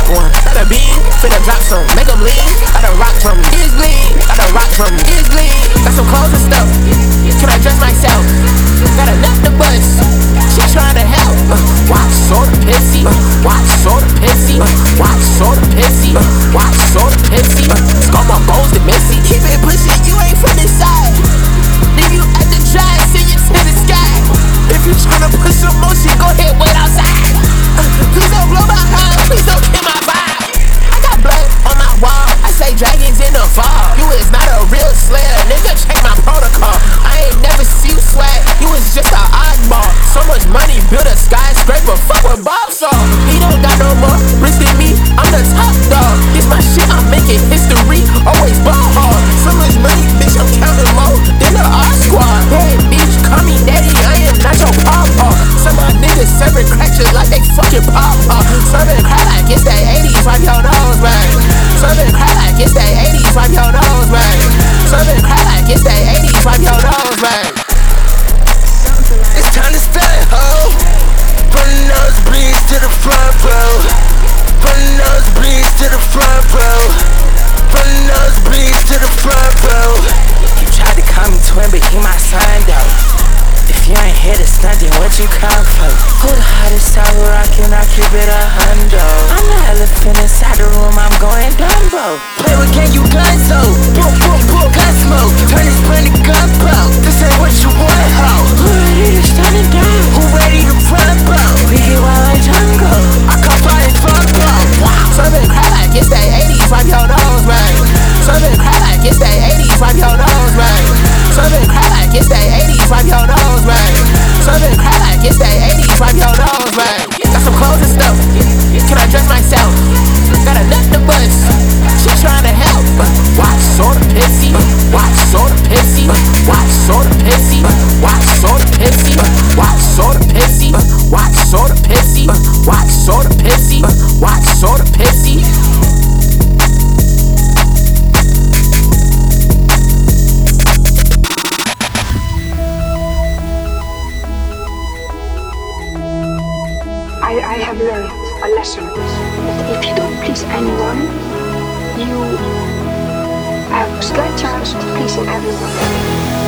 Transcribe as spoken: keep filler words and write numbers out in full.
one. Got a beam, finna drop some, make them lean. Got a rock from me, it's lean. Got a rock from me, it's lean. Got some clothes and stuff, can I dress myself? Got a nut to bust, she tryna help. uh, Watch, sorta pissy, uh, watch, sorta pissy, uh, watch, sorta pissy, uh, watch, sorta pissy. uh, Score more goals than Messi. Keep it pushing, you ain't from this side. Leave you at the dry, send you to the sky. If you tryna put some motion, go ahead, wait outside. uh, Please don't blow my high, please don't kill my vibe. I got blood on my wall, I say dragons in the fall. You is not a real slayer, nigga, check my protocol. I ain't never see you swag, you was just an oddball. So much money, build a skyscraper, fuck what Bob saw. He don't got no more risk than me, I'm the top dog. This my shit, I'm making history, always ball hard. So much money, bitch, I'm counting more than the R squad. Hey, bitch, call me daddy, I am not your papa. Some of my niggas serving crack just like they fucking papa. Serving crack like it's that eighties, wipe your nose, man. Serving crack like it's that eighties, wipe your nose, man. Serving crack like it's that eighties, wipe your nose, man. It's time to start, ho. From the nosebleeds to the front row. From the nosebleeds to the front row. From the nosebleeds to the front row. You tried to call me twin, but he my son, though. If you ain't here to stunt, then what you come for? Who the hottest out here rockin', I keep it a hundo. I'm the elephant inside the room, I'm going Dumbo. Play with gang, you gun so. Boom, boom, boom, gun smoke. Turn this plan to gun blow. This ain't what you want, ho. Who ready to stun it down? Who ready to run, bro? We get wild like jungle. I come by and fuck, bro. Serving crack like it's that eighties, wipe your nose, man. Serving crack like it's that eighties, wipe your nose, man. Serving crack like it's that eighties, wipe your nose, man. Serving crack like it's that eighties, wipe your nose, man. Got some clothes and stuff, can I dress myself? Got a nut to bust, she tryna help. uh, Watch, sorta pissy, uh, watch, sorta pissy, uh, watch, sorta pissy, uh, watch, sorta pissy, uh, watch, sorta pissy, uh, watch, sorta pissy, uh, watch, sorta pissy, uh, watch, sorta pissy. I, I have learned a lesson that if you don't please anyone, you have a slight chance of pleasing everyone.